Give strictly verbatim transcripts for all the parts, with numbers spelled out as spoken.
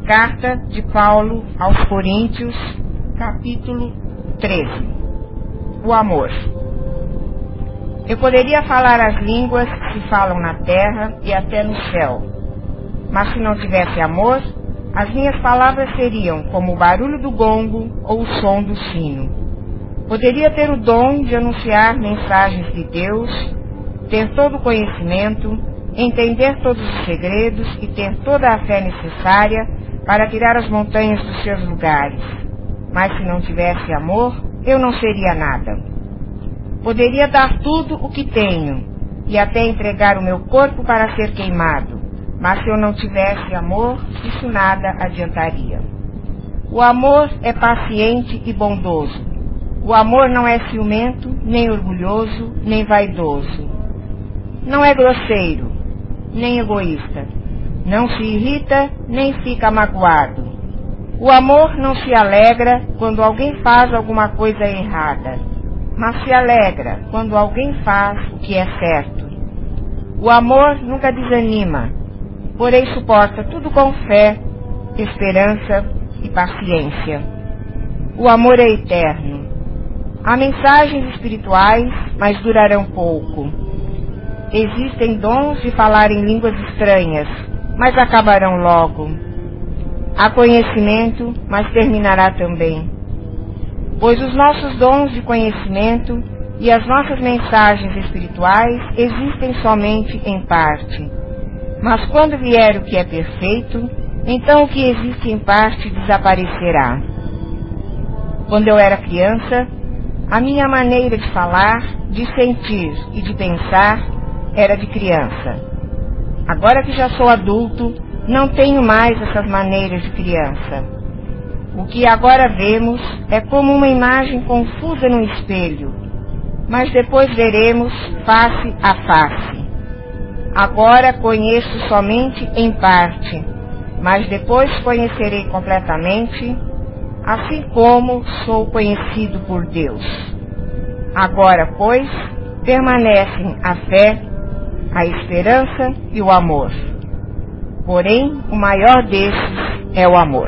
Carta de Paulo aos Coríntios, capítulo treze. O amor. Eu poderia falar as línguas que se falam na terra e até no céu, mas se não tivesse amor, as minhas palavras seriam como o barulho do gongo ou o som do sino. Poderia ter o dom de anunciar mensagens de Deus, ter todo o conhecimento, entender todos os segredos e ter toda a fé necessária para tirar as montanhas dos seus lugares. Mas se não tivesse amor, eu não seria nada. Poderia dar tudo o que tenho e até entregar o meu corpo para ser queimado, mas se eu não tivesse amor, isso nada adiantaria. O amor é paciente e bondoso. O amor não é ciumento, nem orgulhoso, nem vaidoso. Não é grosseiro, nem egoísta. Não se irrita, nem fica magoado. O amor não se alegra quando alguém faz alguma coisa errada, mas se alegra quando alguém faz o que é certo. O amor nunca desanima, porém suporta tudo com fé, esperança e paciência. O amor é eterno. Há mensagens espirituais, mas durarão pouco. Existem dons de falar em línguas estranhas, mas acabarão logo. Há conhecimento, mas terminará também. Pois os nossos dons de conhecimento e as nossas mensagens espirituais existem somente em parte. Mas quando vier o que é perfeito, então o que existe em parte desaparecerá. Quando eu era criança, a minha maneira de falar, de sentir e de pensar era de criança. Agora que já sou adulto, não tenho mais essas maneiras de criança. O que agora vemos é como uma imagem confusa num espelho, mas depois veremos face a face. Agora conheço somente em parte, mas depois conhecerei completamente, assim como sou conhecido por Deus. Agora, pois, permanecem a fé, a esperança e o amor. Porém, o maior desses é o amor.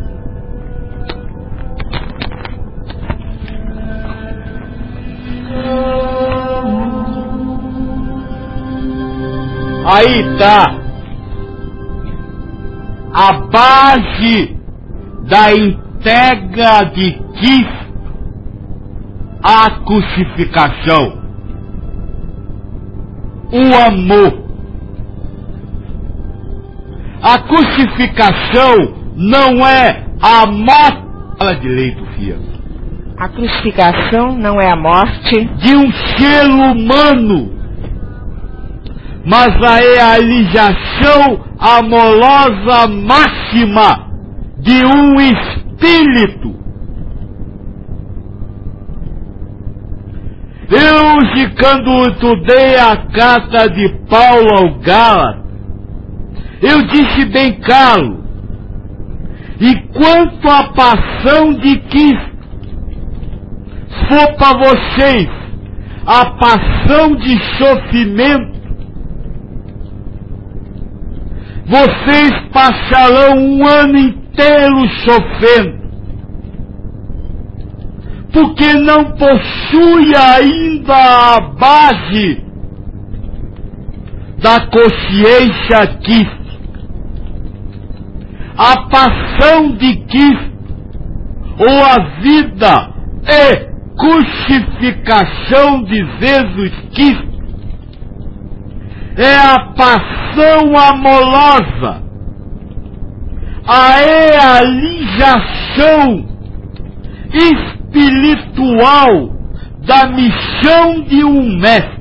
Aí tá a base da entrega de Cristo à crucificação. O amor. A crucificação não é a morte. Fala direito, filha. A crucificação não é a morte de um ser humano, mas a realização amorosa máxima de um espírito. Eu, quando estudei a carta de Paulo ao Gálatas, eu disse bem claro, e quanto à paixão de Cristo, for para vocês a paixão de sofrimento, vocês passarão um ano inteiro sofrendo, porque não possui ainda a base da consciência Cristo. A paixão de Cristo, ou a vida e crucificação de Jesus Cristo, é a paixão amorosa, a realização espiritual da missão de um mestre.